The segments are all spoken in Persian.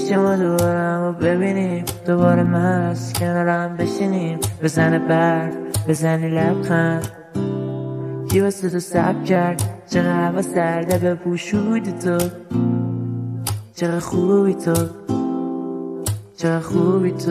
میشه ما دوباره همو ببینیم، دوباره مست کنارم بشینیم، بزنه برف بزنی لبخند. کی واسه تو سب کرد؟ چقدر هوا سرده به پوشودی تو، چقدر خوبی تو، چقدر خوبی تو.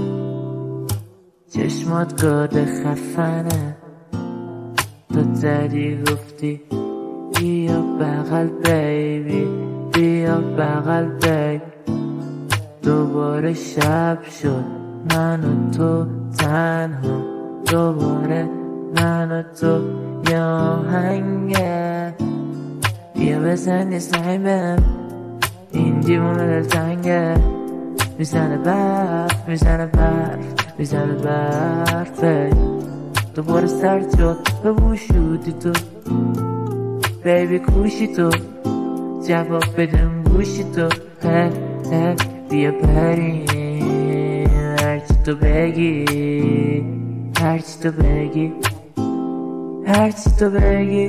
چشمات گاده خفنه، تو زدی گفتی بیا بغل بیبی، بیا بغل بیبی. دوباره شب شد من و تو تنها، دوباره من و تو یه آهنگه. بیا بزن یه سنگ بهم، این دیوونه دلتنگه. میزنه برف میزنه برف میزنه برفه. دوباره سرد شد به بوشودی تو، بیبی کوشی تو، جواب بدم گوشی تو. بیا بریم هرچی تو بگی، هرچی تو بگی، هرچی تو بگی.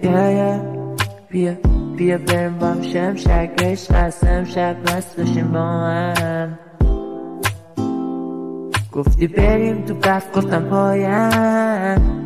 بیا بریم با هم شمشک عشق هست امشب، مست بشیم با هم. گفتی بریم تو برف گفتم پایم،